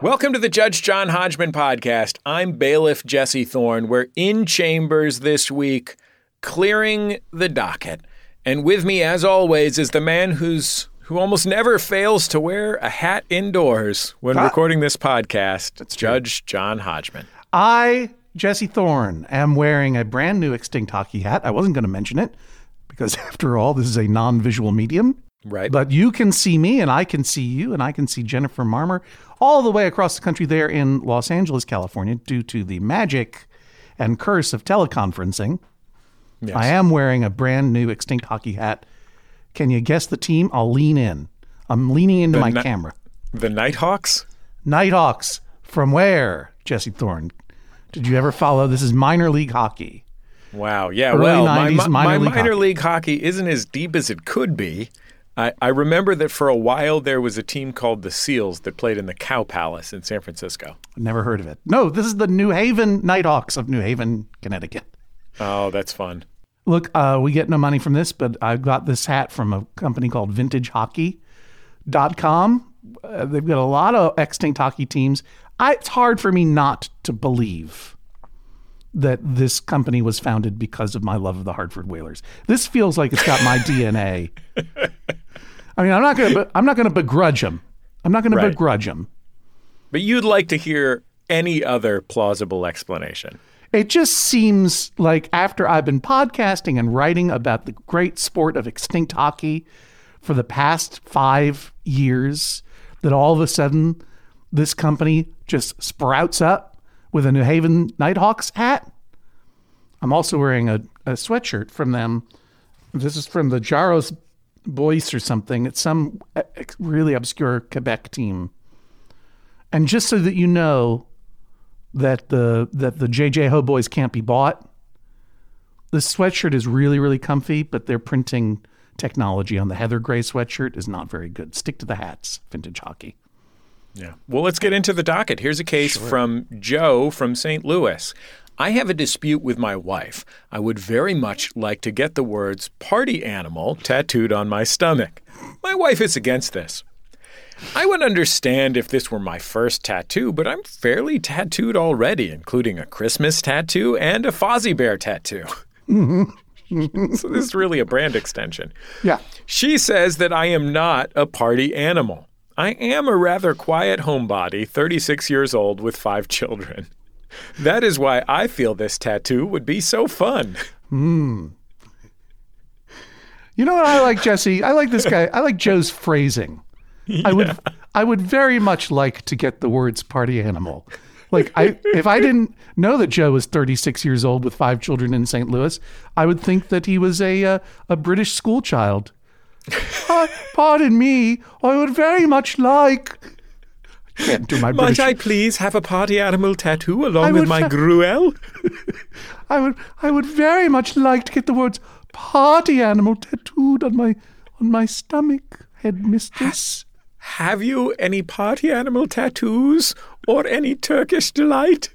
Welcome to the Judge John Hodgman podcast. I'm bailiff Jesse Thorne. We're in chambers this week, clearing the docket. And with me, as always, is the man who almost never fails to wear a hat indoors when recording this podcast. It's Judge John Hodgman. I, Jesse Thorne, am wearing a brand new Extinct Hockey hat. I wasn't going to mention it because, after all, this is a non-visual medium. Right. But you can see me, and I can see you, and I can see Jennifer Marmer all the way across the country there in Los Angeles, California, due to the magic and curse of teleconferencing. Yes. I am wearing a brand new Extinct Hockey hat. Can you guess the team? I'll lean in. I'm leaning into my camera. The Nighthawks? Nighthawks. From where, Jesse Thorne? Did you ever follow? This is minor league hockey. Wow. Yeah, Early well, 90s my minor minor league hockey isn't as deep as it could be. I remember that for a while there was a team called the Seals that played in the Cow Palace in San Francisco. Never heard of it. No, this is the New Haven Nighthawks of New Haven, Connecticut. Oh, that's fun. Look, we get no money from this, but I got this hat from a company called VintageHockey.com. They've got a lot of extinct hockey teams. It's hard for me not to believe that this company was founded because of my love of the Hartford Whalers. This feels like it's got my DNA. I mean, I'm not going to begrudge them. I'm not going to begrudge them. But you'd like to hear any other plausible explanation. It just seems like after I've been podcasting and writing about the great sport of extinct hockey for the past 5 years, that all of a sudden this company just sprouts up with a New Haven Nighthawks hat. I'm also wearing a sweatshirt from them. This is from the Jaros Boys or something. It's some really obscure Quebec team. And just so that you know that the JJ Ho Boys can't be bought, this sweatshirt is really, really comfy, but their printing technology on the heather gray sweatshirt is not very good. Stick to the hats, Vintage Hockey. Yeah. Well, let's get into the docket. Here's a case from Joe from St. Louis. I have a dispute with my wife. I would very much like to get the words party animal tattooed on my stomach. My wife is against this. I would understand if this were my first tattoo, but I'm fairly tattooed already, including a Christmas tattoo and a Fozzie Bear tattoo. Mm-hmm. So this is really a brand extension. Yeah. She says that I am not a party animal. I am a rather quiet homebody, 36 years old with 5 children. That is why I feel this tattoo would be so fun. You know what I like, Jesse? I like this guy. I like Joe's phrasing. Yeah. I would very much like to get the words party animal. Like if I didn't know that Joe was 36 years old with 5 children in St. Louis, I would think that he was a British school child. Pardon me, I would very much like... Can't do my British. Might I please have a party animal tattoo along with my gruel? I would very much like to get the words party animal tattooed on my stomach, headmistress. Have you any party animal tattoos or any Turkish delight?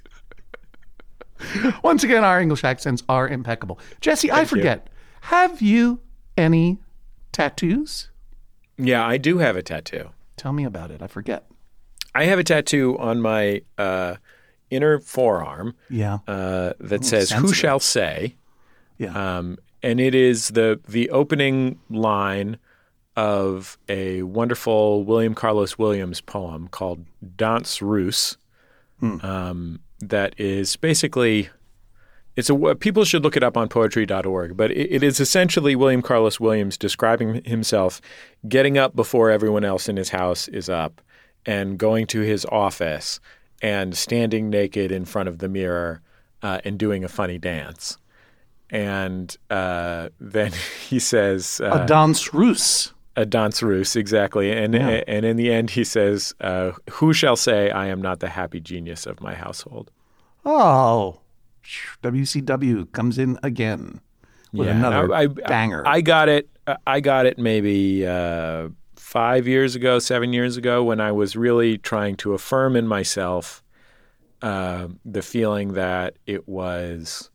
Once again, our English accents are impeccable. Jesse, I forget. Have you any tattoos? Yeah, I do have a tattoo. Tell me about it. I forget. I have a tattoo on my inner forearm that says, "Who shall say?" Yeah. And it is the opening line of a wonderful William Carlos Williams poem called Danse Russe. That is basically, people should look it up on poetry.org, but it is essentially William Carlos Williams describing himself getting up before everyone else in his house is up and going to his office and standing naked in front of the mirror and doing a funny dance. And then he says... a danse russe. A danse russe, exactly. And in the end, he says, "Who shall say I am not the happy genius of my household?" Oh, WCW comes in again with another banger. I got it maybe 7 years ago when I was really trying to affirm in myself the feeling that it was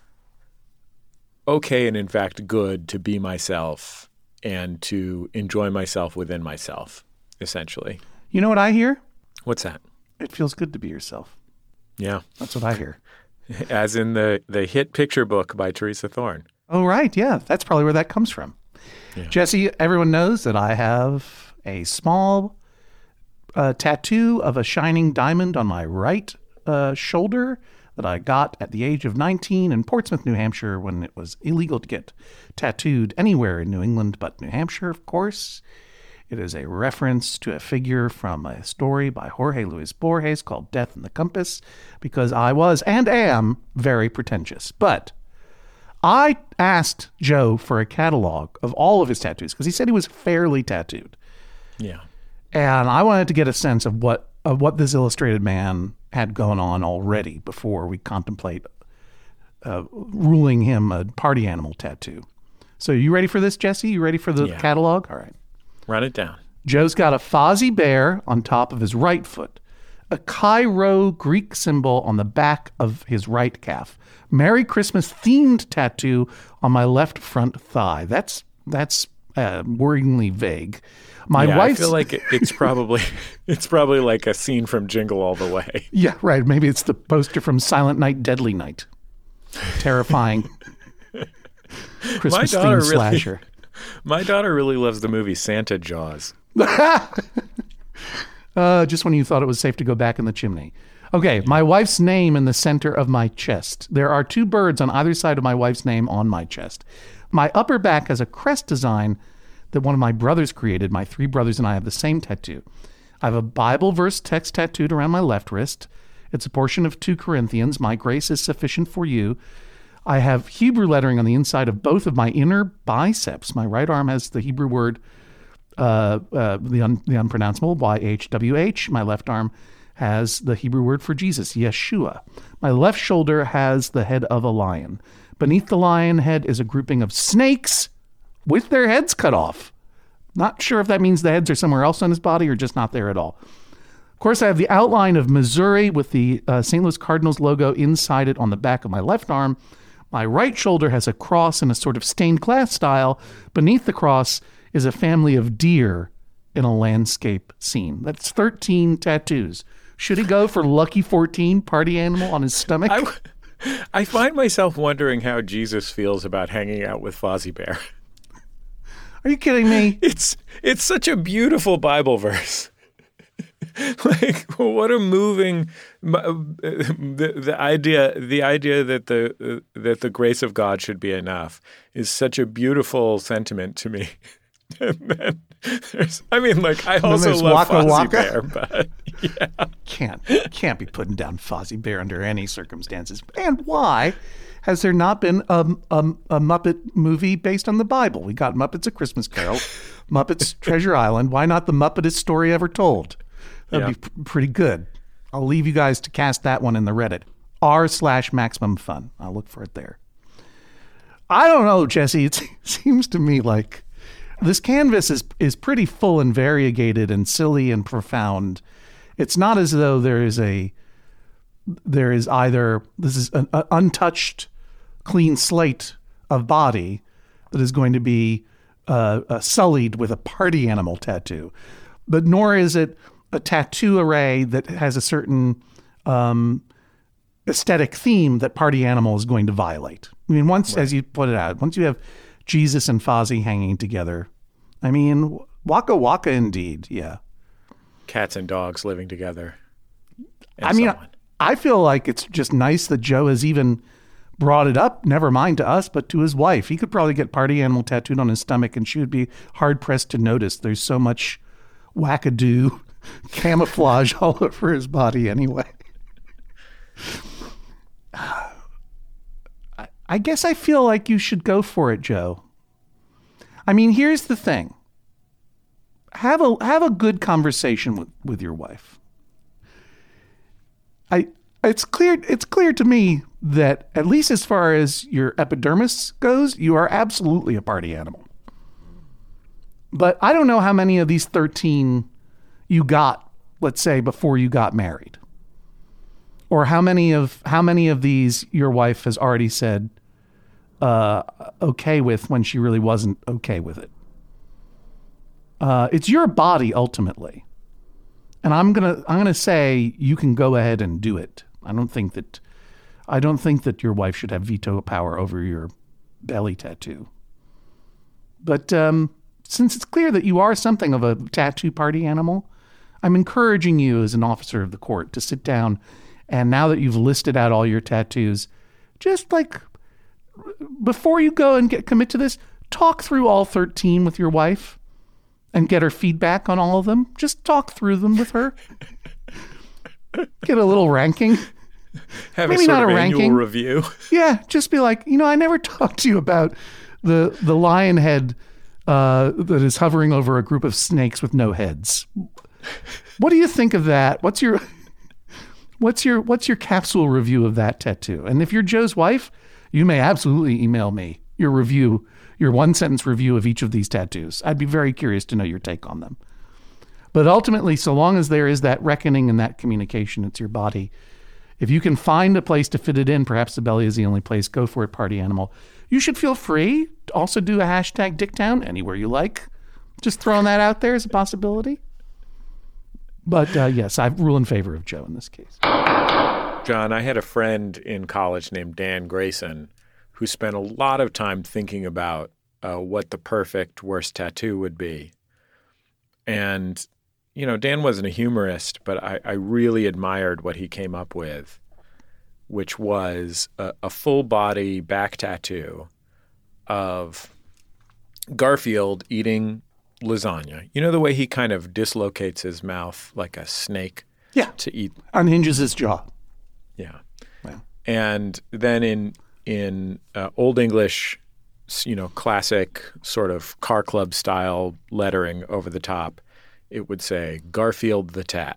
okay and in fact good to be myself and to enjoy myself within myself, essentially. You know what I hear? What's that? It feels good to be yourself. Yeah. That's what I hear. As in the hit picture book by Teresa Thorne. Oh, right. Yeah. That's probably where that comes from. Yeah. Jesse, everyone knows that I have a small tattoo of a shining diamond on my right shoulder that I got at the age of 19 in Portsmouth, New Hampshire, when it was illegal to get tattooed anywhere in New England but New Hampshire, of course. It is a reference to a figure from a story by Jorge Luis Borges called Death in the Compass, because I was and am very pretentious. But I asked Joe for a catalog of all of his tattoos because he said he was fairly tattooed. Yeah. And I wanted to get a sense of what this illustrated man had going on already before we contemplate ruling him a party animal tattoo. So you ready for this, Jesse? You ready for the catalog? All right. Run it down. Joe's got a Fozzie bear on top of his right foot, a Chi-Rho Greek symbol on the back of his right calf, Merry Christmas themed tattoo on my left front thigh. That's worryingly vague. My wife's... I feel like it's probably like a scene from Jingle All the Way. Yeah, right. Maybe it's the poster from Silent Night, Deadly Night. Terrifying Christmas themed slasher. My daughter really loves the movie Santa Jaws. Just when you thought it was safe to go back in the chimney. Okay, my wife's name in the center of my chest. There are two birds on either side of my wife's name on my chest. My upper back has a crest design that one of my brothers created. My three brothers and I have the same tattoo. I have a Bible verse text tattooed around my left wrist. It's a portion of 2 Corinthians. My grace is sufficient for you. I have Hebrew lettering on the inside of both of my inner biceps. My right arm has the Hebrew word, the unpronounceable, YHWH. My left arm has the Hebrew word for Jesus, Yeshua. My left shoulder has the head of a lion. Beneath the lion head is a grouping of snakes with their heads cut off. Not sure if that means the heads are somewhere else on his body or just not there at all. Of course, I have the outline of Missouri with the St. Louis Cardinals logo inside it on the back of my left arm. My right shoulder has a cross in a sort of stained glass style. Beneath the cross is a family of deer in a landscape scene. That's 13 tattoos. Should he go for lucky 14, party animal on his stomach? I find myself wondering how Jesus feels about hanging out with Fozzie Bear. Are you kidding me? It's such a beautiful Bible verse. Like, what a moving the idea that the grace of God should be enough is such a beautiful sentiment to me. And then I also love Waka Fozzie Waka. Bear, but yeah, can't be putting down Fozzie Bear under any circumstances. And why has there not been a Muppet movie based on the Bible? We got Muppets: A Christmas Carol, Muppets: Treasure Island. Why not the Muppetest story ever told? That'd be pretty good. I'll leave you guys to cast that one in the Reddit. r/maximum fun. I'll look for it there. I don't know, Jesse. It seems to me like this canvas is pretty full and variegated and silly and profound. It's not as though there is either this is an untouched, clean slate of body that is going to be sullied with a party animal tattoo, but nor is it a tattoo array that has a certain aesthetic theme that party animal is going to violate. I mean, once, as you put it out, once you have Jesus and Fozzie hanging together, I mean, Waka Waka indeed, yeah. Cats and dogs living together. I feel like it's just nice that Joe has even brought it up, never mind to us, but to his wife. He could probably get party animal tattooed on his stomach and she would be hard-pressed to notice. There's so much wackadoo camouflage all over his body anyway. I guess I feel like you should go for it, Joe. I mean, here's the thing. Have a good conversation with your wife. It's clear to me that at least as far as your epidermis goes, you are absolutely a party animal. But I don't know how many of these 13 you got, let's say, before you got married. Or how many of these your wife has already said okay with when she really wasn't okay with it. It's your body ultimately. And I'm gonna say you can go ahead and do it. I don't think that your wife should have veto power over your belly tattoo. But since it's clear that you are something of a tattoo party animal, I'm encouraging you as an officer of the court to sit down, and now that you've listed out all your tattoos, just like before you go and commit to this, talk through all 13 with your wife and get her feedback on all of them. Just talk through them with her. Get a little ranking. Have Maybe a sort not of a annual ranking. review. Yeah, just be like, I never talked to you about the lion head that is hovering over a group of snakes with no heads. What do you think of that? What's your capsule review of that tattoo? And if you're Joe's wife, you may absolutely email me your review, your 1-sentence review of each of these tattoos. I'd be very curious to know your take on them. But ultimately, so long as there is that reckoning and that communication, it's your body. If you can find a place to fit it in, perhaps the belly is the only place, go for it, party animal. You should feel free to also do a hashtag Dicktown anywhere you like. Just throwing that out there as a possibility. But yes, I rule in favor of Joe in this case. John, I had a friend in college named Dan Grayson who spent a lot of time thinking about what the perfect worst tattoo would be. And, Dan wasn't a humorist, but I really admired what he came up with, which was a full body back tattoo of Garfield eating lasagna. You know the way he kind of dislocates his mouth like a snake to eat? Unhinges his jaw. Yeah. Wow. And then in Old English, classic sort of car club style lettering over the top, it would say Garfield the Tat.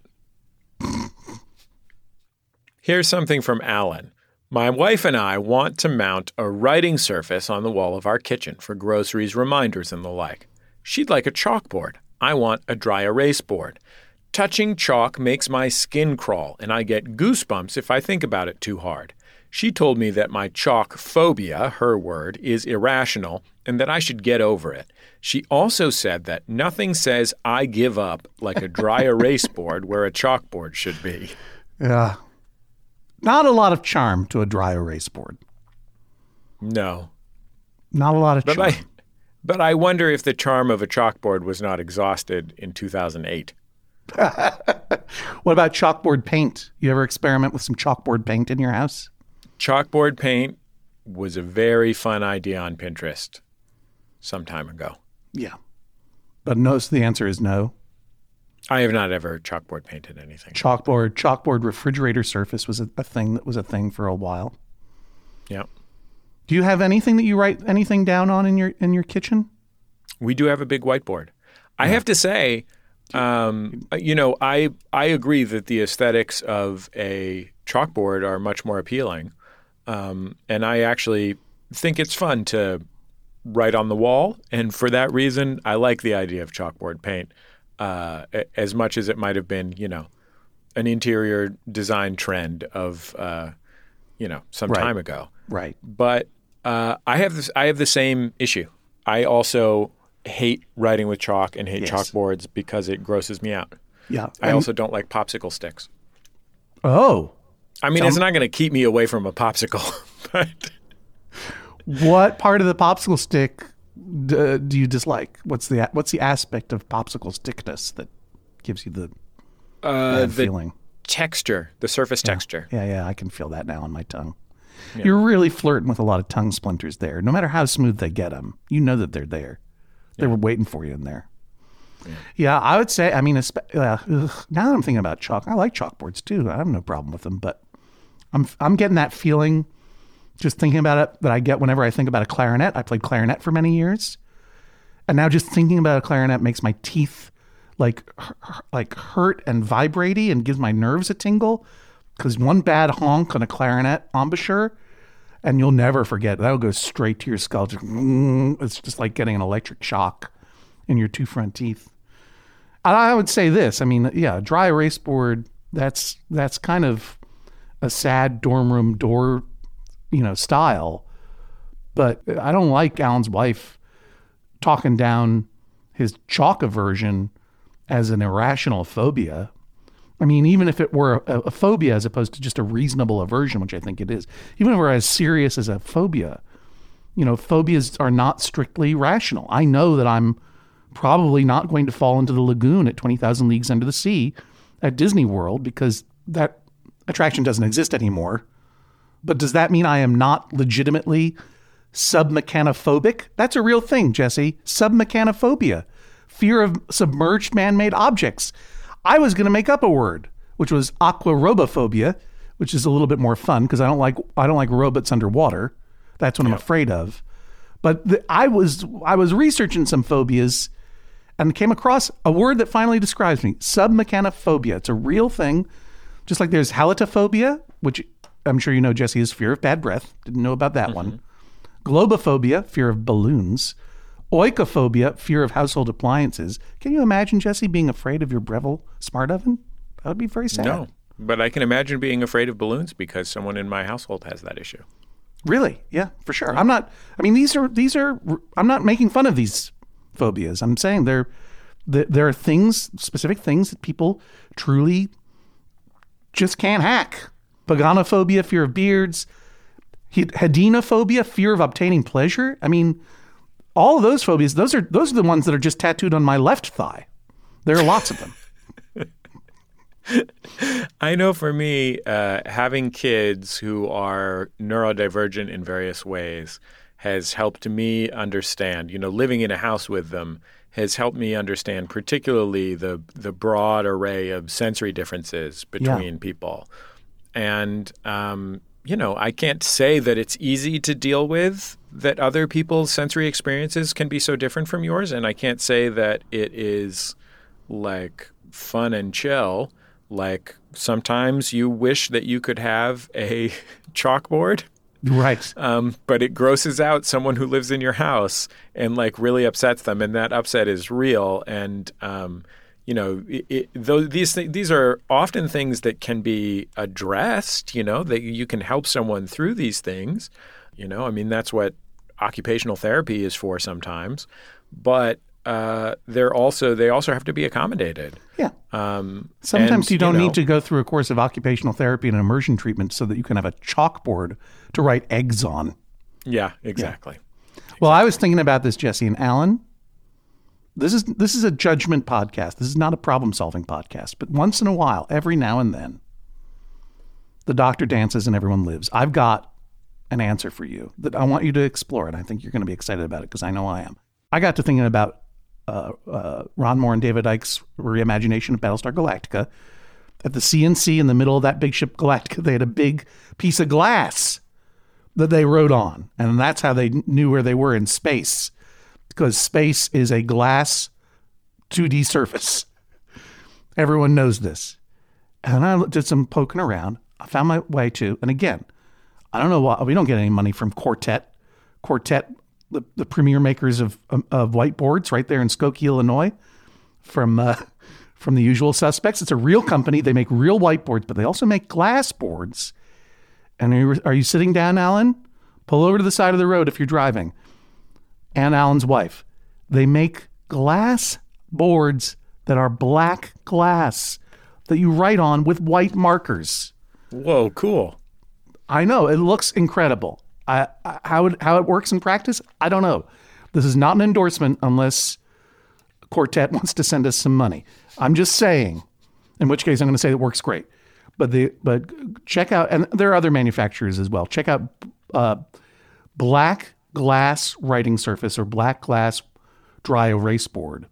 Here's something from Alan. My wife and I want to mount a writing surface on the wall of our kitchen for groceries, reminders, and the like. She'd like a chalkboard. I want a dry erase board. Touching chalk makes my skin crawl, and I get goosebumps if I think about it too hard. She told me that my chalk phobia, her word, is irrational, and that I should get over it. She also said that nothing says I give up like a dry erase board where a chalkboard should be. Yeah. Not a lot of charm to a dry erase board. No. Not a lot of charm. But I wonder if the charm of a chalkboard was not exhausted in 2008. What about chalkboard paint? You ever experiment with some chalkboard paint in your house? Chalkboard paint was a very fun idea on Pinterest some time ago. Yeah. But no, so the answer is no. I have not ever chalkboard painted anything. Chalkboard refrigerator surface was a thing for a while. Yeah. Do you have anything that you write anything down on in your kitchen? We do have a big whiteboard. I have to say, I agree that the aesthetics of a chalkboard are much more appealing. And I actually think it's fun to write on the wall. And for that reason, I like the idea of chalkboard paint as much as it might have been, an interior design trend of, some time ago. Right. But I have the same issue. I also hate writing with chalk and hate chalkboards because it grosses me out. Yeah. I also don't like popsicle sticks. Oh. I mean, it's not going to keep me away from a popsicle. But what part of the popsicle stick do you dislike? What's the aspect of popsicle stickness that gives you the bad feeling? Texture, the surface texture. Yeah, I can feel that now on my tongue. Yeah. You're really flirting with a lot of tongue splinters there. No matter how smooth they get them, you know that they're there. They were waiting for you in there. Yeah, I would say, now that I'm thinking about chalk, I like chalkboards too. I have no problem with them, but I'm getting that feeling just thinking about it that I get whenever I think about a clarinet. I played clarinet for many years. And now just thinking about a clarinet makes my teeth like hurt and vibraty and gives my nerves a tingle. Because one bad honk on a clarinet embouchure, and you'll never forget. That'll go straight to your skull. It's just like getting an electric shock in your two front teeth. I would say this. Dry erase board, that's kind of a sad dorm room door, style. But I don't like Alan's wife talking down his chalk aversion as an irrational phobia. I mean, even if it were a phobia as opposed to just a reasonable aversion, which I think it is, even if it were as serious as a phobia, phobias are not strictly rational. I know that I'm probably not going to fall into the lagoon at 20,000 Leagues Under the Sea at Disney World because that attraction doesn't exist anymore. But does that mean I am not legitimately submechanophobic? That's a real thing, Jesse. Submechanophobia. Fear of submerged man-made objects. I was going to make up a word, which was aquarobophobia, which is a little bit more fun because I don't like robots underwater. That's what I'm afraid of. But I was researching some phobias and came across a word that finally describes me: submechanophobia. It's a real thing, just like there's halitophobia, which I'm sure you know, Jesse, is fear of bad breath. Didn't know about that one. Globophobia, fear of balloons. Oikophobia, fear of household appliances. Can you imagine, Jesse, being afraid of your Breville smart oven? That would be very sad. No, but I can imagine being afraid of balloons because someone in my household has that issue. Really? Yeah, for sure. These are. I'm not making fun of these phobias. I'm saying there are things, specific things that people truly just can't hack. Paganophobia, fear of beards. Hedinophobia, fear of obtaining pleasure. I mean, all of those phobias, those are the ones that are just tattooed on my left thigh. There are lots of them. I know for me, having kids who are neurodivergent in various ways has helped me understand, living in a house with them has helped me understand particularly the broad array of sensory differences between people. And, I can't say that it's easy to deal with, that other people's sensory experiences can be so different from yours. And I can't say that it is like fun and chill. Like sometimes you wish that you could have a chalkboard. Right. But it grosses out someone who lives in your house and like really upsets them. And that upset is real. And, these are often things that can be addressed, that you can help someone through these things. That's what occupational therapy is for sometimes. But they also have to be accommodated. Yeah. Sometimes you don't need to go through a course of occupational therapy and immersion treatment so that you can have a chalkboard to write eggs on. Yeah, exactly. Well, I was thinking about this, Jesse and Alan. This is a judgment podcast. This is not a problem-solving podcast. But once in a while, every now and then, the doctor dances and everyone lives. I've got an answer for you that I want you to explore, and I think you're going to be excited about it because I know I am. I got to thinking about Ron Moore and David Icke's reimagination of Battlestar Galactica. At the CNC in the middle of that big ship Galactica, they had a big piece of glass that they rode on. And that's how they knew where they were in space, because space is a glass 2D surface. Everyone knows this. And I did some poking around. I found my way to, and again, I don't know why, we don't get any money from Quartet, the premier makers of whiteboards right there in Skokie, Illinois, from The Usual Suspects. It's a real company. They make real whiteboards, but they also make glass boards. And are you sitting down, Alan? Pull over to the side of the road if you're driving. And Alan's wife. They make glass boards that are black glass that you write on with white markers. Whoa, cool. I know. It looks incredible. How it works in practice, I don't know. This is not an endorsement unless Quartet wants to send us some money. I'm just saying, in which case I'm going to say it works great. But check out, and there are other manufacturers as well. Check out black glass writing surface or black glass dry erase board.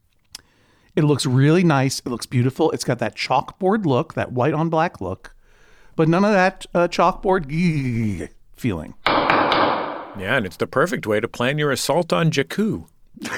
It looks really nice. It looks beautiful. It's got that chalkboard look, that white on black look, but none of that chalkboard feeling. Yeah, and it's the perfect way to plan your assault on Jakku.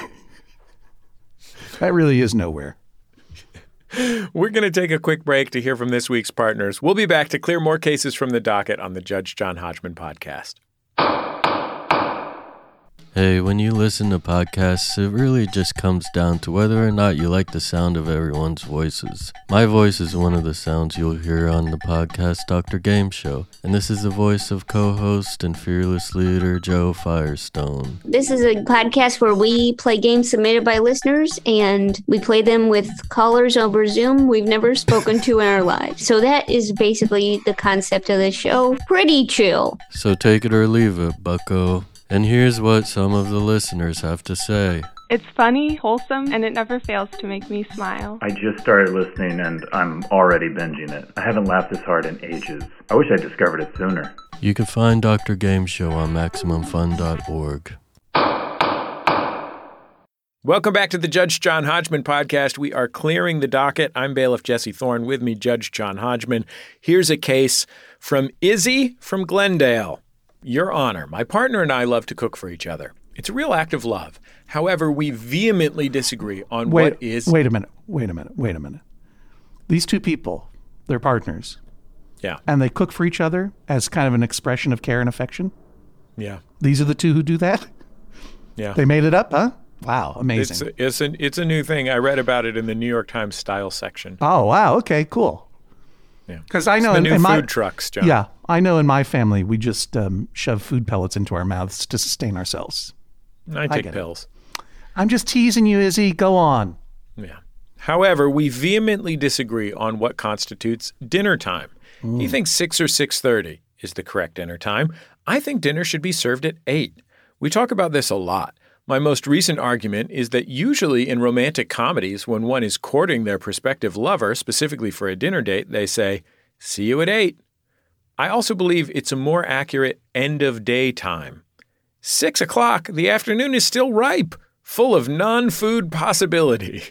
That really is nowhere. We're going to take a quick break to hear from this week's partners. We'll be back to clear more cases from the docket on the Judge John Hodgman podcast. Hey, when you listen to podcasts, it really just comes down to whether or not you like the sound of everyone's voices. My voice is one of the sounds you'll hear on the podcast Dr. Game Show, and this is the voice of co-host and fearless leader Joe Firestone. This is a podcast where we play games submitted by listeners, and we play them with callers over Zoom we've never spoken to in our lives. So that is basically the concept of the show. Pretty chill. So take it or leave it, bucko. And here's what some of the listeners have to say. It's funny, wholesome, and it never fails to make me smile. I just started listening and I'm already binging it. I haven't laughed this hard in ages. I wish I discovered it sooner. You can find Dr. Game Show on MaximumFun.org. Welcome back to the Judge John Hodgman podcast. We are clearing the docket. I'm bailiff Jesse Thorne. With me, Judge John Hodgman. Here's a case from Izzy from Glendale. Your Honor, my partner and I love to cook for each other. It's a real act of love. However, we vehemently disagree on what is... Wait a minute. These two people, they're partners. Yeah. And they cook for each other as kind of an expression of care and affection? Yeah. These are the two who do that? Yeah. They made it up, huh? Wow, amazing. It's a new thing. I read about it in the New York Times style section. Oh, wow. Okay, cool. Yeah. Because I know it's the new my food trucks, John. Yeah, I know in my family we just shove food pellets into our mouths to sustain ourselves. I take pills. I'm just teasing you, Izzy. Go on. Yeah. However, we vehemently disagree on what constitutes dinner time. He thinks 6 or 6:30 is the correct dinner time. I think dinner should be served at 8. We talk about this a lot. My most recent argument is that usually in romantic comedies, when one is courting their prospective lover, specifically for a dinner date, they say, "See you at 8." I also believe it's a more accurate end-of-day time. 6 o'clock, the afternoon is still ripe, full of non-food possibility.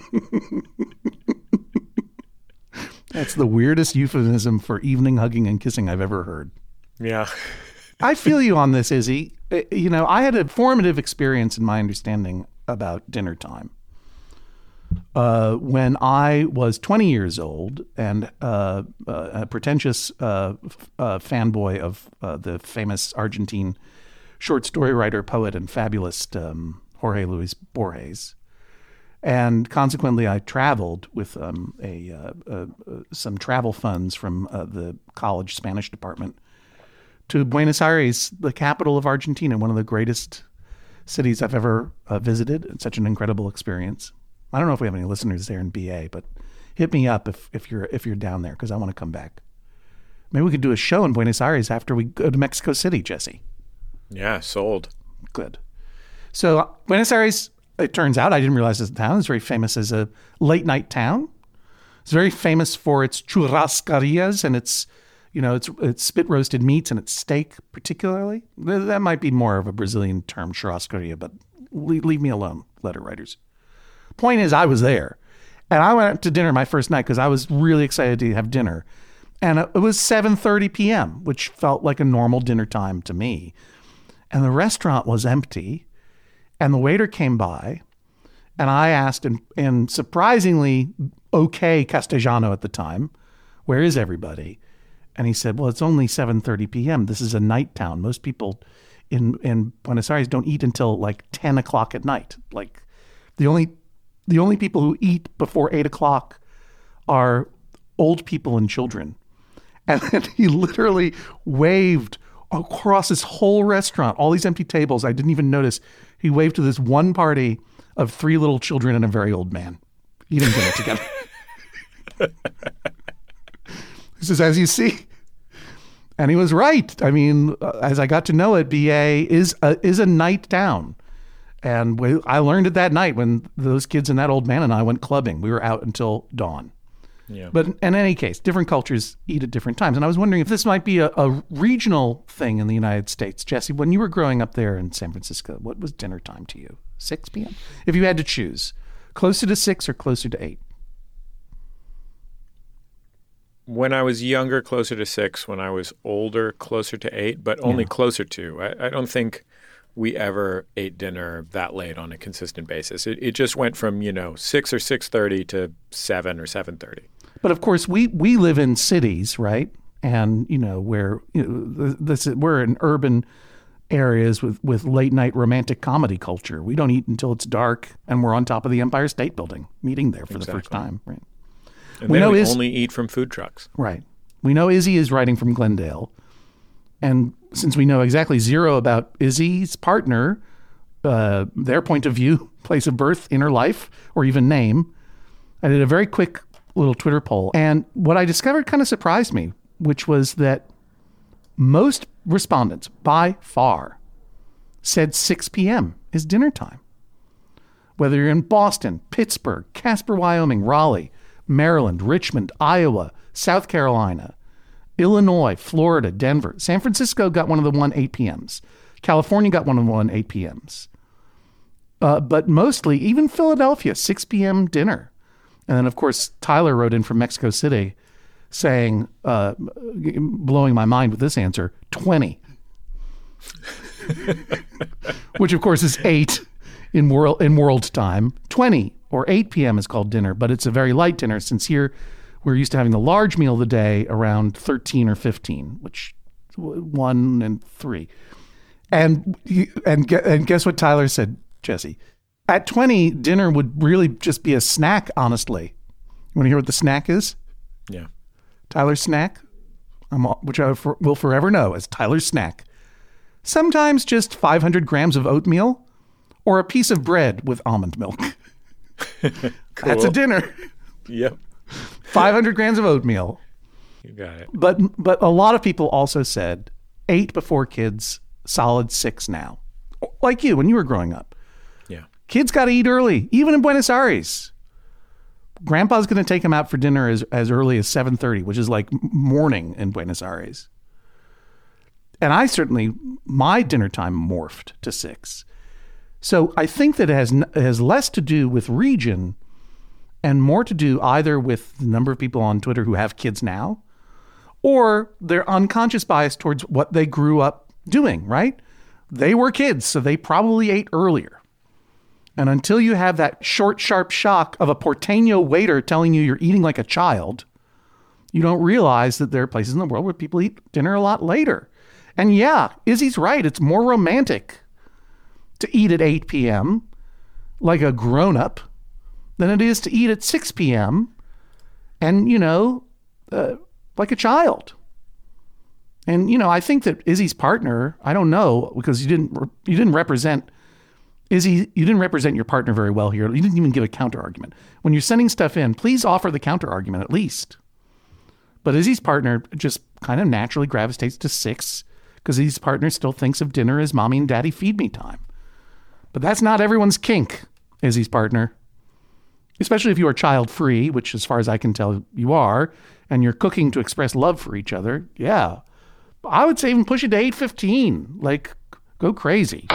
That's the weirdest euphemism for evening hugging and kissing I've ever heard. Yeah. I feel you on this, Izzy. You know, I had a formative experience in my understanding about dinner time. When I was 20 years old and a pretentious fanboy of the famous Argentine short story writer, poet, and fabulist Jorge Luis Borges. And consequently, I traveled with some travel funds from the college Spanish department to Buenos Aires, the capital of Argentina, one of the greatest cities I've ever visited. It's such an incredible experience. I don't know if we have any listeners there in BA, but hit me up if you're down there, because I want to come back. Maybe we could do a show in Buenos Aires after we go to Mexico City, Jesse. Yeah, sold. Good. So Buenos Aires, it turns out, I didn't realize this town is very famous as a late night town. It's very famous for its churrascarias and its spit roasted meats and its steak particularly. That might be more of a Brazilian term, churrascaria, but leave me alone, letter writers. Point is, I was there. And I went to dinner my first night because I was really excited to have dinner. And it was 7:30 p.m., which felt like a normal dinner time to me. And the restaurant was empty. And the waiter came by. And I asked, in surprisingly okay Castellano at the time, "Where is everybody?" And he said, "Well, it's only 7:30 p.m. This is a night town. Most people in Buenos Aires don't eat until like 10 o'clock at night. Like the only people who eat before 8 o'clock are old people and children." And then he literally waved across this whole restaurant, all these empty tables. I didn't even notice. He waved to this one party of 3 little children and a very old man eating dinner together. He says, "As you see." And he was right. I mean, as I got to know it, BA is a night town. And I learned it that night when those kids and that old man and I went clubbing. We were out until dawn. Yeah. But in any case, different cultures eat at different times. And I was wondering if this might be a regional thing in the United States. Jesse, when you were growing up there in San Francisco, what was dinner time to you? 6 p.m.? If you had to choose, closer to 6 or closer to 8? When I was younger, closer to 6. When I was older, closer to 8, but only closer to. I don't think we ever ate dinner that late on a consistent basis. It just went from, 6 or 6:30 to 7 or 7:30. But of course, we live in cities, right? And, we're an urban areas with late night romantic comedy culture. We don't eat until it's dark and we're on top of the Empire State Building, meeting there for the first time. Right. And we only eat from food trucks. Right. We know Izzy is writing from Glendale. And since we know exactly zero about Izzy's partner, their point of view, place of birth, inner life, or even name, I did a very quick little Twitter poll. And what I discovered kind of surprised me, which was that most respondents, by far, said 6 p.m. is dinner time. Whether you're in Boston, Pittsburgh, Casper, Wyoming, Raleigh, Maryland, Richmond, Iowa, South Carolina, Illinois, Florida, Denver. San Francisco got one of the 8 p.m.s. California got one of the 8 p.m.s. But mostly, even Philadelphia, 6 p.m. dinner. And then, of course, Tyler wrote in from Mexico City saying, blowing my mind with this answer, 20. Which, of course, is 8 in world time. 20 or 8 p.m. is called dinner, but it's a very light dinner since here we're used to having the large meal of the day around 13 or 15, which 1 and 3. And guess what Tyler said, Jesse? At 20, dinner would really just be a snack, honestly. You want to hear what the snack is? Yeah. Tyler's snack, which I will forever know as Tyler's snack. Sometimes just 500 grams of oatmeal or a piece of bread with almond milk. Cool. That's a dinner. Yep. 500 grams of oatmeal. You got it. But a lot of people also said 8 before kids, solid 6 now. Like you, when you were growing up. Yeah. Kids got to eat early, even in Buenos Aires. Grandpa's going to take them out for dinner as early as 7:30, which is like morning in Buenos Aires. And my dinner time morphed to 6. So I think that it has less to do with region and more to do either with the number of people on Twitter who have kids now or their unconscious bias towards what they grew up doing, right? They were kids, so they probably ate earlier. And until you have that short, sharp shock of a Porteño waiter telling you you're eating like a child, you don't realize that there are places in the world where people eat dinner a lot later. And yeah, Izzy's right. It's more romantic to eat at 8 p.m. like a grown-up than it is to eat at 6 p.m. and, like a child. And, I think that Izzy's partner, I don't know, because you didn't represent Izzy, you didn't represent your partner very well here. You didn't even give a counter argument. When you're sending stuff in, please offer the counter argument at least. But Izzy's partner just kind of naturally gravitates to 6 because Izzy's partner still thinks of dinner as mommy and daddy feed me time. But that's not everyone's kink, Izzy's partner. Especially if you are child-free, which as far as I can tell you are, and you're cooking to express love for each other. Yeah. I would say even push it to 8:15. Like, go crazy.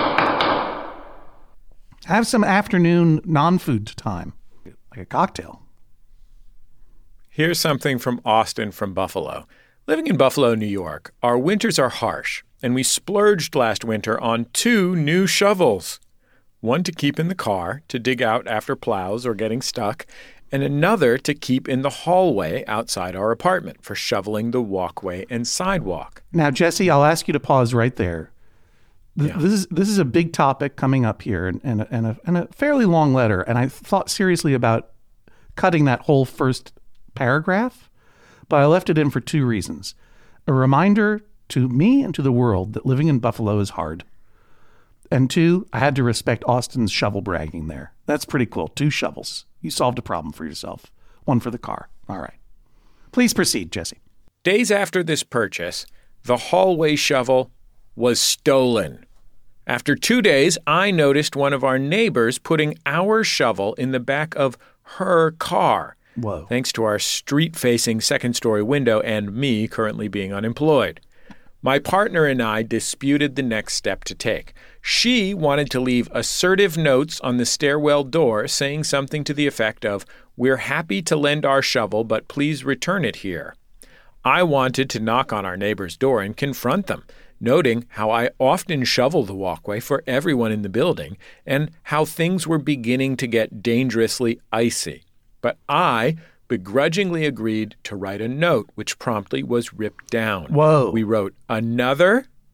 Have some afternoon non-food time, like a cocktail. Here's something from Austin from Buffalo. Living in Buffalo, New York, our winters are harsh, and we splurged last winter on 2 new shovels. One to keep in the car to dig out after plows or getting stuck, and another to keep in the hallway outside our apartment for shoveling the walkway and sidewalk. Now, Jesse, I'll ask you to pause right there. Yeah. This is a big topic coming up here and a fairly long letter, and I thought seriously about cutting that whole first paragraph, but I left it in for 2 reasons. A reminder to me and to the world that living in Buffalo is hard. And 2, I had to respect Austin's shovel bragging there. That's pretty cool. 2 shovels. You solved a problem for yourself. 1 for the car. All right. Please proceed, Jesse. Days after this purchase, the hallway shovel was stolen. After 2 days, I noticed one of our neighbors putting our shovel in the back of her car. Whoa. Thanks to our street-facing second-story window and me currently being unemployed. My partner and I disputed the next step to take. She wanted to leave assertive notes on the stairwell door saying something to the effect of, "We're happy to lend our shovel, but please return it here." I wanted to knock on our neighbor's door and confront them, noting how I often shovel the walkway for everyone in the building and how things were beginning to get dangerously icy. But I begrudgingly agreed to write a note, which promptly was ripped down. Whoa. We wrote, "Another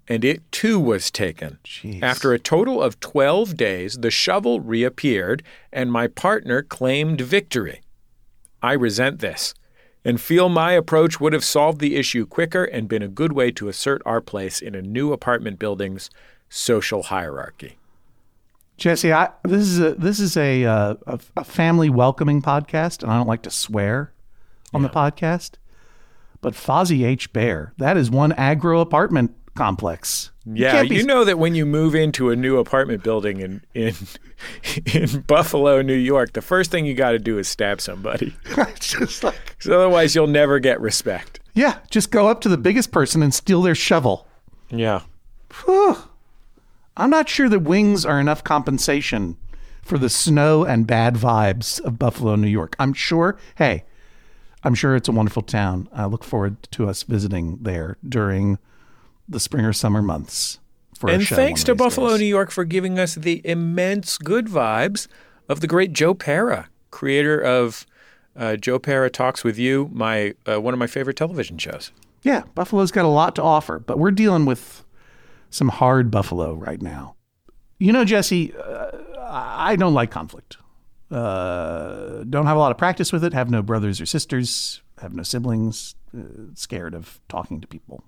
and it too was taken. Jeez. After a total of 12 days, the shovel reappeared, and my partner claimed victory. I resent this and feel my approach would have solved the issue quicker and been a good way to assert our place in a new apartment building's social hierarchy. Jesse, this is a family welcoming podcast, and I don't like to swear on the podcast. But Fozzie H. Bear, that is one aggro apartment complex. Yeah, you know that when you move into a new apartment building in Buffalo, New York, the first thing you got to do is stab somebody. Just like, so otherwise, you'll never get respect. Yeah, just go up to the biggest person and steal their shovel. Yeah. Whew. I'm not sure that wings are enough compensation for the snow and bad vibes of Buffalo, New York. I'm sure it's a wonderful town. I look forward to us visiting there during the spring or summer months. And thanks to Buffalo, New York for giving us the immense good vibes of the great Joe Pera, creator of Joe Pera Talks With You, one of my favorite television shows. Yeah, Buffalo's got a lot to offer, but we're dealing with some hard Buffalo right now. You know, Jesse, I don't like conflict. Don't have a lot of practice with it, have no brothers or sisters, have no siblings, scared of talking to people.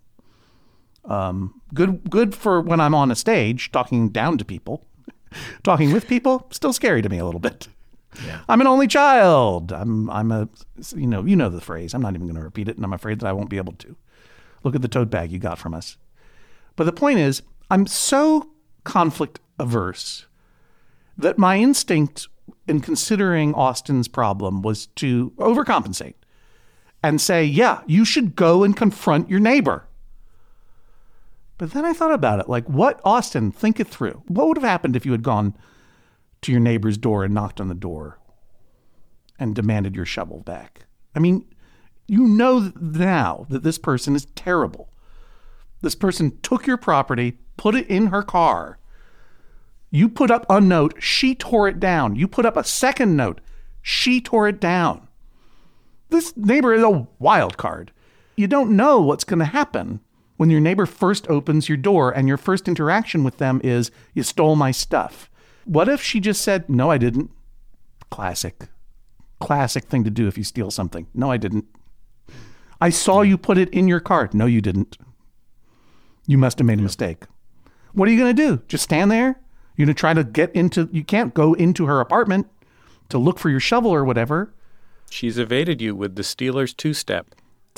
Good for when I'm on a stage talking down to people. Talking with people, still scary to me a little bit. Yeah. I'm an only child. I'm a, you know the phrase. I'm not even going to repeat it, and I'm afraid that I won't be able to. Look at the tote bag you got from us. But the point is, I'm so conflict averse that my instinct in considering Austin's problem was to overcompensate and say, yeah, you should go and confront your neighbor. But then I thought about it, like, what, Austin, think it through. What would have happened if you had gone to your neighbor's door and knocked on the door and demanded your shovel back? I mean, you know now that this person is terrible. This person took your property, put it in her car. You put up a note, she tore it down. You put up a second note, she tore it down. This neighbor is a wild card. You don't know what's going to happen when your neighbor first opens your door and your first interaction with them is, you stole my stuff. What if she just said, no, I didn't? Classic thing to do if you steal something. No, I didn't. I saw you put it in your car. No, you didn't. You must have made a mistake. What are you going to do? Just stand there? You're going to try to get into, you can't go into her apartment to look for your shovel or whatever. She's evaded you with the Steelers two-step.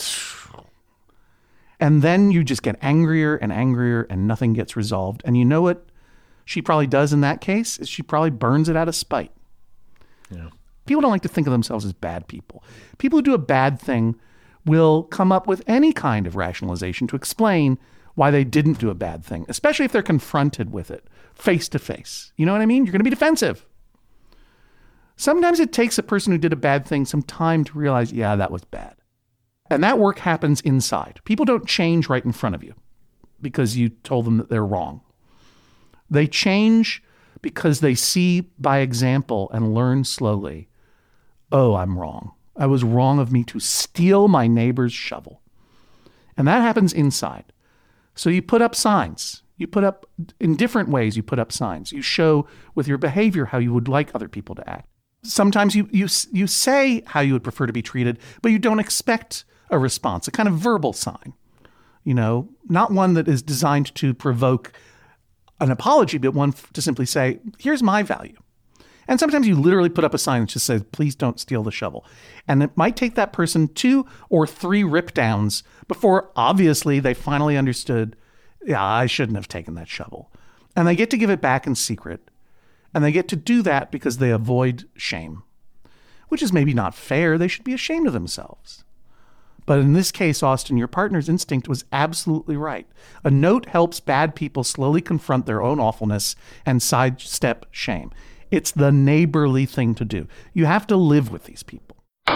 And then you just get angrier and angrier and nothing gets resolved. And you know what she probably does in that case? Is she probably burns it out of spite. Yeah. People don't like to think of themselves as bad people. People who do a bad thing will come up with any kind of rationalization to explain why they didn't do a bad thing, especially if they're confronted with it face to face. You know what I mean? You're going to be defensive. Sometimes it takes a person who did a bad thing some time to realize, yeah, that was bad. And that work happens inside. People don't change right in front of you because you told them that they're wrong. They change because they see by example and learn slowly, oh, I'm wrong. I was wrong of me to steal my neighbor's shovel. And that happens inside. So you put up signs. You put up, in different ways, you put up signs. You show with your behavior how you would like other people to act. Sometimes you say how you would prefer to be treated, but you don't expect a response, a kind of verbal sign. You know, not one that is designed to provoke an apology, but one to simply say, here's my value. And sometimes you literally put up a sign that just says, please don't steal the shovel. And it might take that person 2 or 3 rip downs before obviously they finally understood, yeah, I shouldn't have taken that shovel. And they get to give it back in secret. And they get to do that because they avoid shame, which is maybe not fair. They should be ashamed of themselves. But in this case, Austin, your partner's instinct was absolutely right. A note helps bad people slowly confront their own awfulness and sidestep shame. It's the neighborly thing to do. You have to live with these people.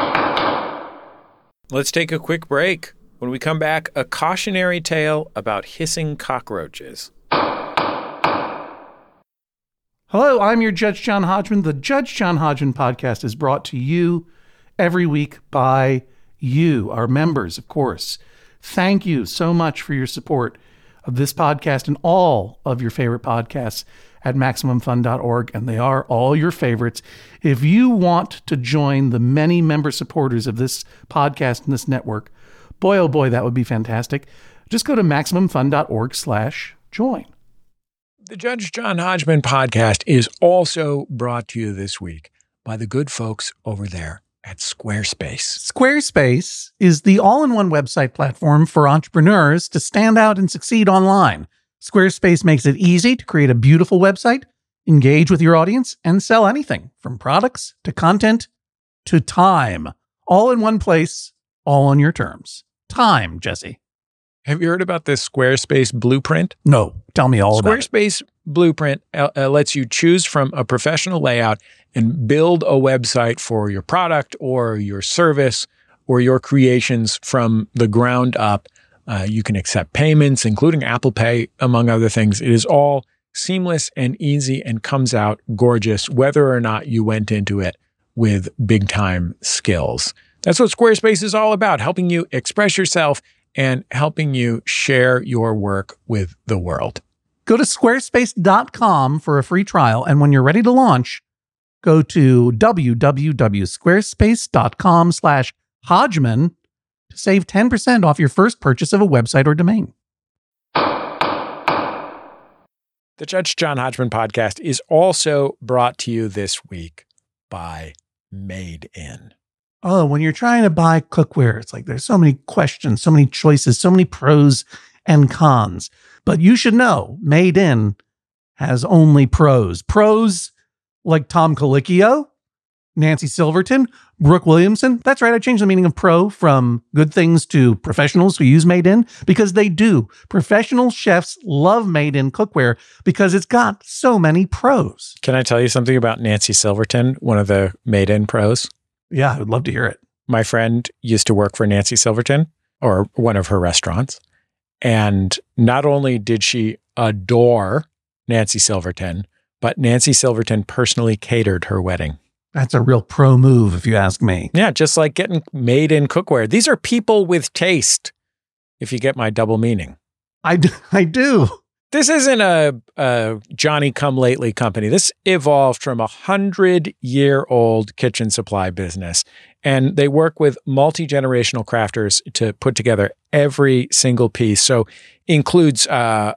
Let's take a quick break. When we come back, a cautionary tale about hissing cockroaches. Hello, I'm your Judge John Hodgman. The Judge John Hodgman podcast is brought to you every week by you, our members, of course. Thank you so much for your support of this podcast and all of your favorite podcasts at MaximumFun.org, and they are all your favorites. If you want to join the many member supporters of this podcast and this network, boy, oh boy, that would be fantastic. Just go to MaximumFun.org/join. The Judge John Hodgman podcast is also brought to you this week by the good folks over there at Squarespace. Squarespace is the all-in-one website platform for entrepreneurs to stand out and succeed online. Squarespace makes it easy to create a beautiful website, engage with your audience, and sell anything from products to content to time. All in one place, all on your terms. Time, Jesse. Have you heard about this Squarespace blueprint? No, tell me all about it. Squarespace blueprint lets you choose from a professional layout and build a website for your product or your service or your creations from the ground up. You can accept payments, including Apple Pay, among other things. It is all seamless and easy and comes out gorgeous, whether or not you went into it with big time skills. That's what Squarespace is all about, helping you express yourself and helping you share your work with the world. Go to squarespace.com for a free trial. And when you're ready to launch, go to www.squarespace.com/Hodgman to save 10% off your first purchase of a website or domain. The Judge John Hodgman podcast is also brought to you this week by Made In. Oh, when you're trying to buy cookware, it's like there's so many questions, so many choices, so many pros and cons. But you should know, Made In has only pros. Pros like Tom Colicchio, Nancy Silverton, Brooke Williamson. That's right, I changed the meaning of pro from good things to professionals who use Made In, because they do. Professional chefs love Made In cookware because it's got so many pros. Can I tell you something about Nancy Silverton, one of the Made In pros? Yeah, I would love to hear it. My friend used to work for Nancy Silverton, or one of her restaurants. And not only did she adore Nancy Silverton, but Nancy Silverton personally catered her wedding. That's a real pro move, if you ask me. Yeah, just like getting Made In cookware. These are people with taste, if you get my double meaning. I do. This isn't a Johnny-come-lately company. This evolved from 100-year-old kitchen supply business. And they work with multi-generational crafters to put together every single piece. So includes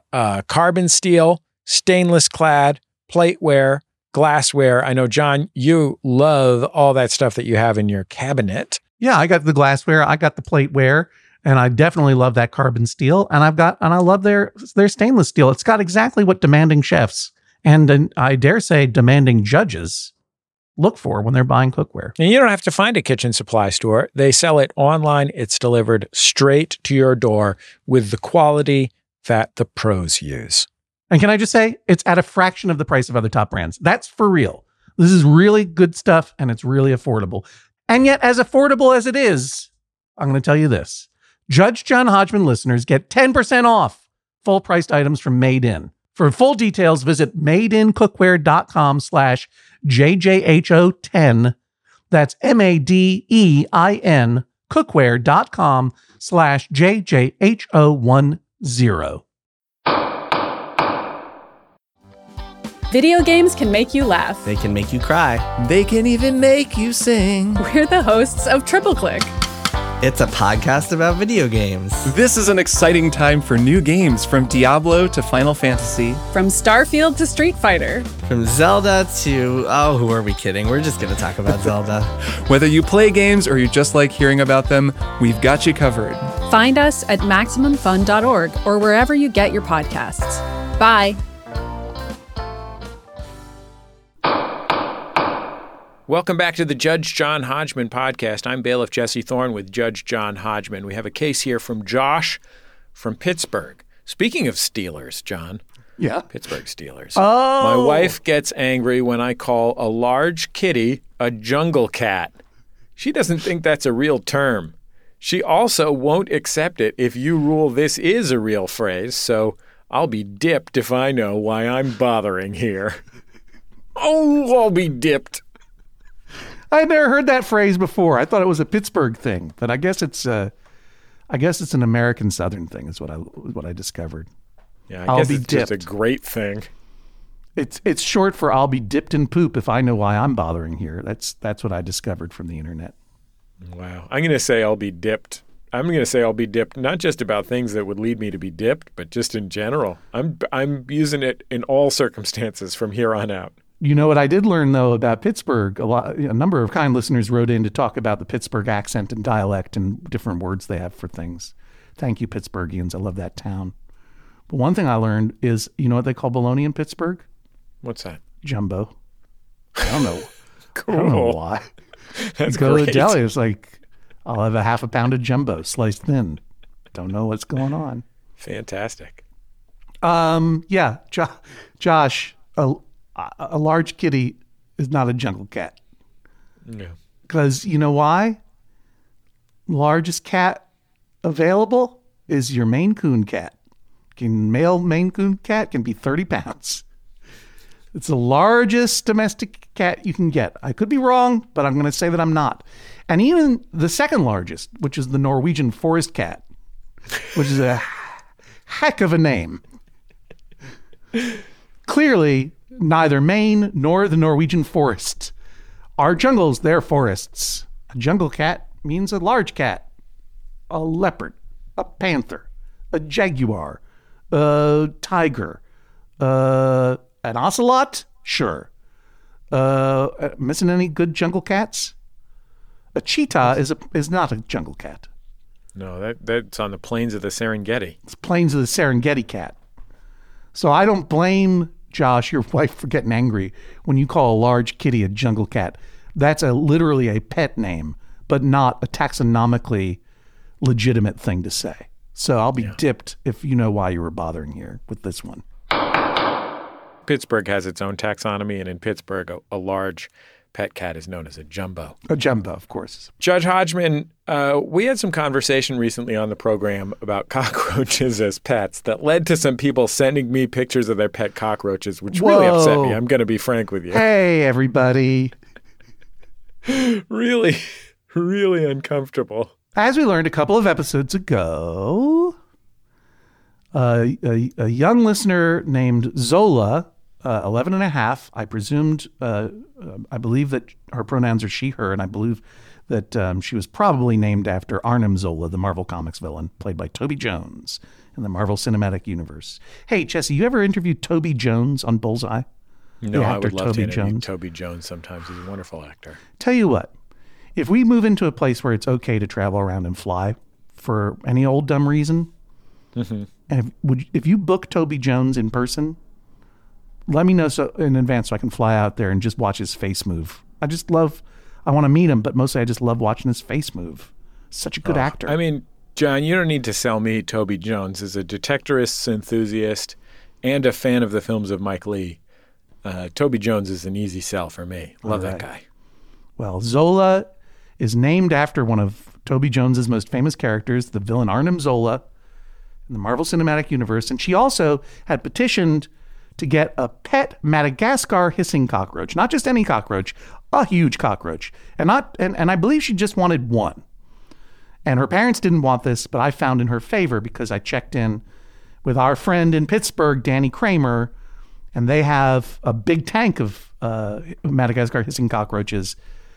carbon steel, stainless clad, plateware, glassware. I know, John, you love all that stuff that you have in your cabinet. Yeah, I got the glassware, I got the plateware, and I definitely love that carbon steel. And I love their stainless steel. It's got exactly what demanding chefs and I dare say demanding judges look for when they're buying cookware. And you don't have to find a kitchen supply store. They sell it online. It's delivered straight to your door with the quality that the pros use. And can I just say, it's at a fraction of the price of other top brands. That's for real. This is really good stuff, and it's really affordable. And yet, as affordable as it is, I'm going to tell you this. Judge John Hodgman listeners get 10% off full-priced items from Made In. For full details, visit madeincookware.com/JJHO10. That's MADEIN cookware.com/JJHO10. Video games can make you laugh. They can make you cry. They can even make you sing. We're the hosts of Triple Click. It's a podcast about video games. This is an exciting time for new games, from Diablo to Final Fantasy. From Starfield to Street Fighter. From Zelda to... Oh, who are we kidding? We're just going to talk about Zelda. Whether you play games or you just like hearing about them, we've got you covered. Find us at MaximumFun.org or wherever you get your podcasts. Bye. Welcome back to the Judge John Hodgman podcast. I'm Bailiff Jesse Thorne with Judge John Hodgman. We have a case here from Josh from Pittsburgh. Speaking of Steelers, John. Yeah. Pittsburgh Steelers. Oh. My wife gets angry when I call a large kitty a jungle cat. She doesn't think that's a real term. She also won't accept it if you rule this is a real phrase, so I'll be dipped if I know why I'm bothering here. Oh, I'll be dipped. I had never heard that phrase before. I thought it was a Pittsburgh thing, but I guess it's an American Southern thing. Is what I discovered. Yeah, I I'll guess be it's just a dipped. great thing. It's short for I'll be dipped in poop if I know why I'm bothering here. That's what I discovered from the internet. Wow. I'm going to say I'll be dipped. I'm going to say I'll be dipped, not just about things that would lead me to be dipped, but just in general. I'm using it in all circumstances from here on out. You know what I did learn, though, about Pittsburgh? A number of kind listeners wrote in to talk about the Pittsburgh accent and dialect and different words they have for things. Thank you, Pittsburghians. I love that town. But one thing I learned is, you know what they call bologna in Pittsburgh? What's that? Jumbo. I don't know. Cool. I don't know why. That's Go to the great. deli. It's like, I'll have a half a pound of jumbo sliced thin. Don't know what's going on. Fantastic. Yeah, Josh, a large kitty is not a jungle cat. No. Because you know why? Largest cat available is your Maine Coon cat. Male Maine Coon cat can be 30 pounds. It's the largest domestic cat you can get. I could be wrong, but I'm going to say that I'm not. And even the second largest, which is the Norwegian forest cat, which is a heck of a name. Clearly, neither Maine nor the Norwegian forest are jungles, they're forests. A jungle cat means a large cat, a leopard, a panther, a jaguar, a tiger, an ocelot? Sure. Missing any good jungle cats? A cheetah is not a jungle cat. No, that's on the plains of the Serengeti. It's plains of the Serengeti cat. So I don't blame Josh, your wife, for getting angry when you call a large kitty a jungle cat. That's literally a pet name, but not a taxonomically legitimate thing to say. So I'll be dipped if you know why you were bothering here with this one. Pittsburgh has its own taxonomy, and in Pittsburgh, a large pet cat is known as a jumbo. A jumbo, of course. Judge Hodgman, we had some conversation recently on the program about cockroaches as pets that led to some people sending me pictures of their pet cockroaches, which really upset me. I'm going to be frank with you. Hey, everybody. Really, really uncomfortable. As we learned a couple of episodes ago, a young listener named Zola, 11 and a half, I presumed, I believe that her pronouns are she, her, and I believe that she was probably named after Arnim Zola, the Marvel Comics villain, played by Toby Jones in the Marvel Cinematic Universe. Hey, Jesse, you ever interviewed Toby Jones on Bullseye? No, I would love to interview Toby Jones sometimes. He's a wonderful actor. Tell you what, if we move into a place where it's okay to travel around and fly for any old dumb reason, and if you book Toby Jones in person, let me know in advance so I can fly out there and just watch his face move. I want to meet him, but mostly I just love watching his face move. Such a good actor. I mean, John, you don't need to sell me Toby Jones. As a detectorists enthusiast and a fan of the films of Mike Leigh, Toby Jones is an easy sell for me. Love that guy. Well, Zola is named after one of Toby Jones's most famous characters, the villain Arnim Zola, in the Marvel Cinematic Universe. And she also had petitioned to get a pet Madagascar hissing cockroach. Not just any cockroach, a huge cockroach. And I believe she just wanted one. And her parents didn't want this, but I found in her favor because I checked in with our friend in Pittsburgh, Danny Kramer, and they have a big tank of Madagascar hissing cockroaches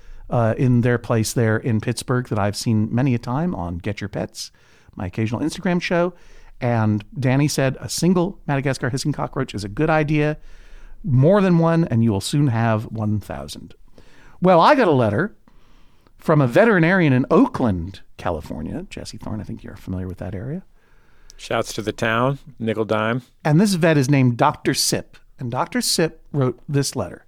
in their place there in Pittsburgh that I've seen many a time on Get Your Pets, my occasional Instagram show. And Danny said a single Madagascar hissing cockroach is a good idea. More than one, and you will soon have 1,000. Well, I got a letter from a veterinarian in Oakland, California. Jesse Thorne, I think you're familiar with that area. Shouts to the town, nickel dime. And this vet is named Dr. Sip. And Dr. Sip wrote this letter.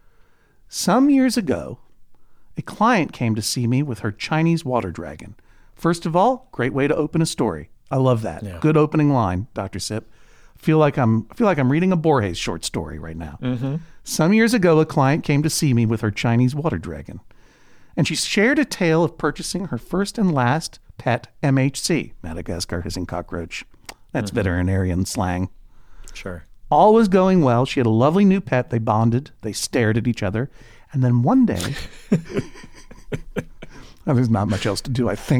Some years ago, a client came to see me with her Chinese water dragon. First of all, great way to open a story. I love that. Yeah. Good opening line, Dr. Sip. I feel like I'm reading a Borges short story right now. Mm-hmm. Some years ago, a client came to see me with her Chinese water dragon, and she shared a tale of purchasing her first and last pet MHC, Madagascar hissing cockroach. That's veterinarian slang. Sure. All was going well. She had a lovely new pet. They bonded. They stared at each other. And then one day, there's not much else to do, I think.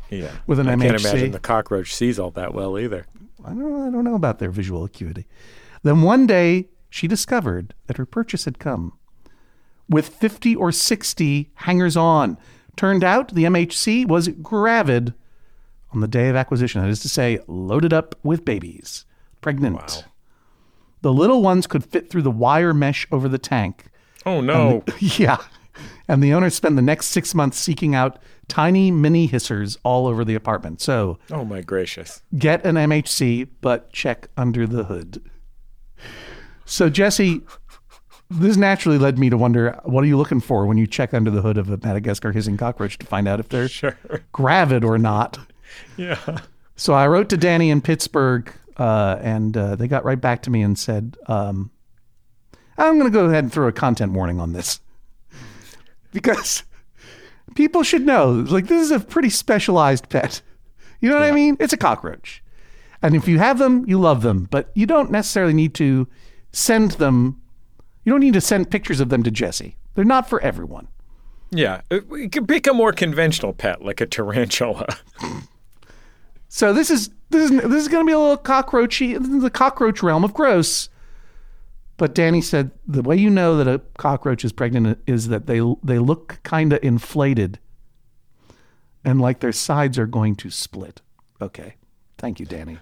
Yeah. with an MHC. I can't imagine the cockroach sees all that well either. I don't know about their visual acuity. Then one day, she discovered that her purchase had come with 50 or 60 hangers-on. Turned out the MHC was gravid on the day of acquisition. That is to say, loaded up with babies. Pregnant. Wow. The little ones could fit through the wire mesh over the tank. Oh, no. Yeah. And the owner spent the next 6 months seeking out tiny mini hissers all over the apartment. So, oh my gracious. Get an MHC, but check under the hood. So, Jesse, this naturally led me to wonder, what are you looking for when you check under the hood of a Madagascar hissing cockroach to find out if they're gravid or not? Yeah. So I wrote to Danny in Pittsburgh, and they got right back to me and said, I'm going to go ahead and throw a content warning on this. Because people should know, like, this is a pretty specialized pet. You know what I mean? It's a cockroach. And if you have them, you love them. But you don't necessarily need to send them. You don't need to send pictures of them to Jesse. They're not for everyone. Yeah. It could pick a more conventional pet, like a tarantula. So this is going to be a little cockroachy, the cockroach realm of gross. But Danny said the way you know that a cockroach is pregnant is that they look kind of inflated and like their sides are going to split. Okay. Thank you, Danny.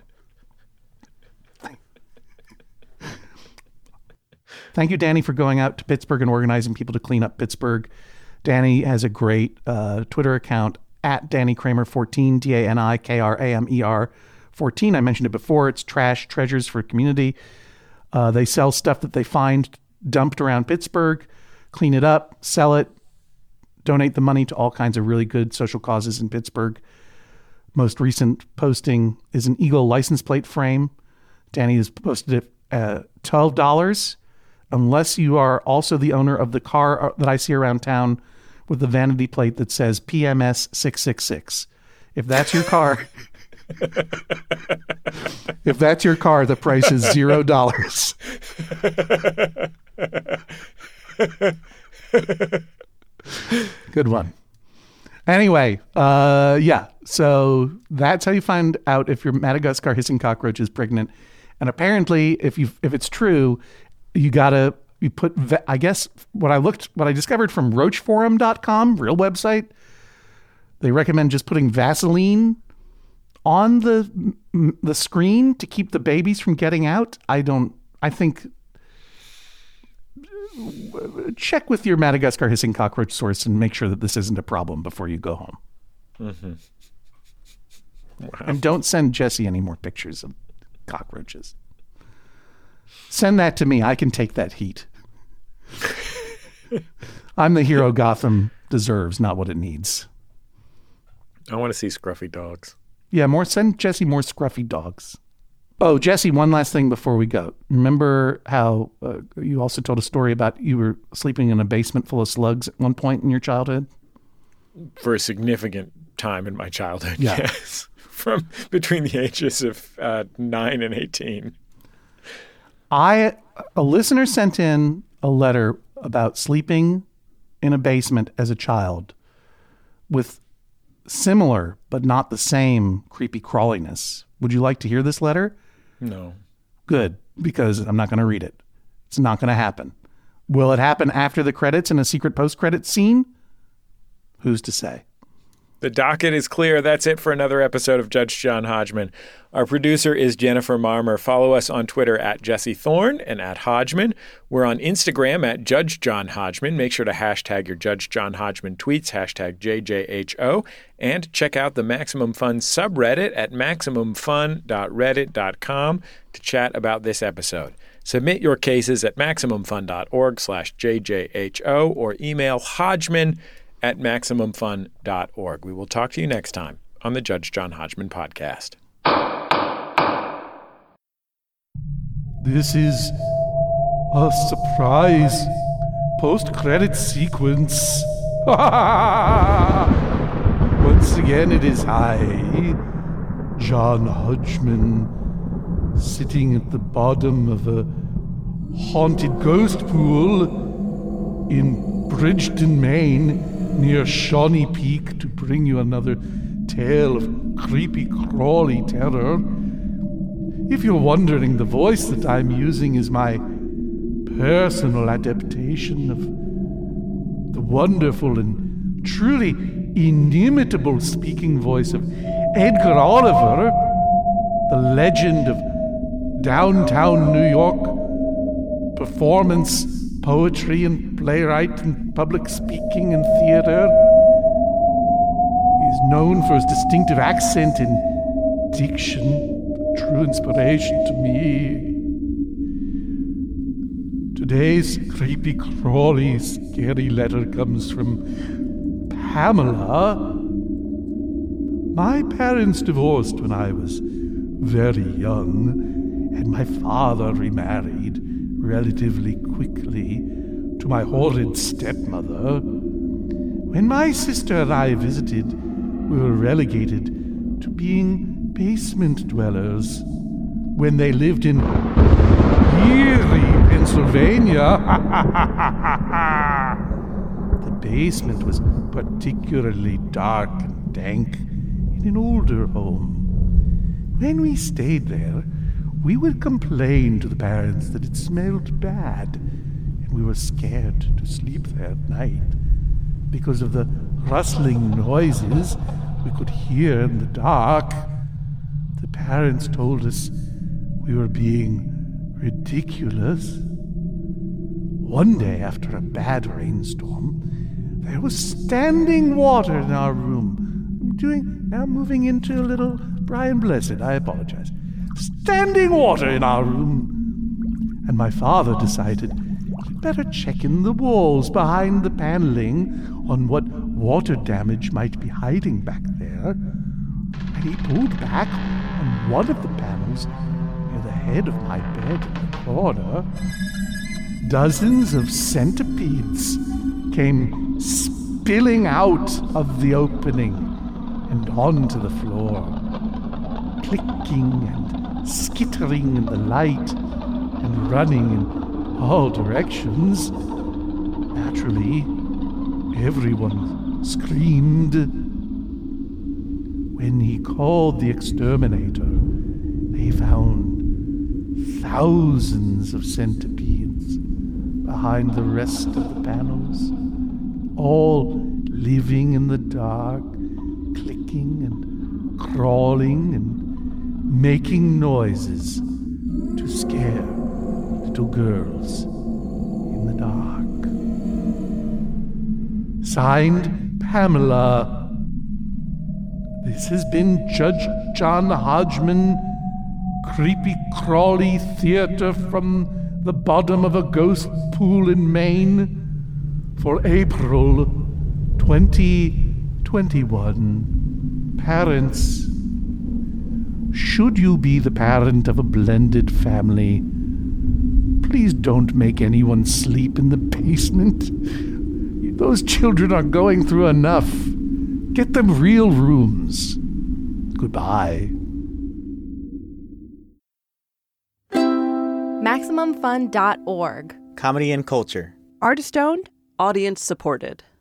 Thank you, Danny, for going out to Pittsburgh and organizing people to clean up Pittsburgh. Danny has a great Twitter account at Danny Kramer 14, DANIKRAMER 14. I mentioned it before. It's Trash Treasures for Community. They sell stuff that they find dumped around Pittsburgh, clean it up, sell it, donate the money to all kinds of really good social causes in Pittsburgh. Most recent posting is an Eagle license plate frame. Danny has posted it at $12. Unless you are also the owner of the car that I see around town with the vanity plate that says PMS 666. If that's your car, the price is $0. Good one. Anyway, yeah. So that's how you find out if your Madagascar hissing cockroach is pregnant. And apparently, if it's true, you put, I guess, what I discovered from roachforum.com, real website, they recommend just putting Vaseline on the screen to keep the babies from getting out. I think check with your Madagascar hissing cockroach source and make sure that this isn't a problem before you go home. Mm-hmm. Wow. And don't send Jesse any more pictures of cockroaches. Send that to me. I can take that heat. I'm the hero Gotham deserves, not what it needs. I want to see scruffy dogs. Yeah, send Jesse more scruffy dogs. Oh, Jesse, one last thing before we go. Remember how you also told a story about you were sleeping in a basement full of slugs at one point in your childhood? For a significant time in my childhood, yeah. Yes. From between the ages of 9 and 18. A listener sent in a letter about sleeping in a basement as a child with similar but not the same creepy crawliness. Would you like to hear this letter? No. Good, because I'm not going to read it. It's not going to happen. Will it happen after the credits in a secret post-credits scene? Who's to say? The docket is clear. That's it for another episode of Judge John Hodgman. Our producer is Jennifer Marmer. Follow us on Twitter at Jesse Thorne and at Hodgman. We're on Instagram at Judge John Hodgman. Make sure to hashtag your Judge John Hodgman tweets, hashtag JJHO, and check out the Maximum Fun subreddit at maximumfun.reddit.com to chat about this episode. Submit your cases at maximumfun.org/JJHO or email hodgman@maximumfun.org. We will talk to you next time on the Judge John Hodgman podcast. This is a surprise post-credit sequence. Once again, it is I, John Hodgman, sitting at the bottom of a haunted ghost pool in Bridgeton, Maine, near Shawnee Peak, to bring you another tale of creepy, crawly terror. If you're wondering, the voice that I'm using is my personal adaptation of the wonderful and truly inimitable speaking voice of Edgar Oliver, the legend of downtown New York performance, poetry, and playwright, and public speaking and theater. He's known for his distinctive accent and diction, true inspiration to me. Today's creepy, crawly, scary letter comes from Pamela. My parents divorced when I was very young, and my father remarried relatively quickly to my horrid stepmother. When my sister and I visited, we were relegated to being basement dwellers when they lived in Erie, Pennsylvania. The basement was particularly dark and dank in an older home. When we stayed there, we would complain to the parents that it smelled bad, and we were scared to sleep there at night because of the rustling noises we could hear in the dark. The parents told us we were being ridiculous. One day, after a bad rainstorm, there was standing water in our room. Now moving into a little Brian Blessed, I apologize. Standing water in our room. And my father decided he'd better check in the walls behind the paneling on what water damage might be hiding back there. And he pulled back on one of the panels near the head of my bed in the corner. Dozens of centipedes came spilling out of the opening and onto the floor, clicking and skittering in the light and running in all directions. Naturally, everyone screamed. When he called the exterminator, they found thousands of centipedes behind the rest of the panels, all living in the dark, clicking and crawling and making noises to scare little girls in the dark. Signed, Pamela. This has been Judge John Hodgman, creepy, crawly theater from the bottom of a ghost pool in Maine for April 2021. Parents, should you be the parent of a blended family, please don't make anyone sleep in the basement. Those children are going through enough. Get them real rooms. Goodbye. MaximumFun.org. Comedy and culture. Artist owned, audience supported.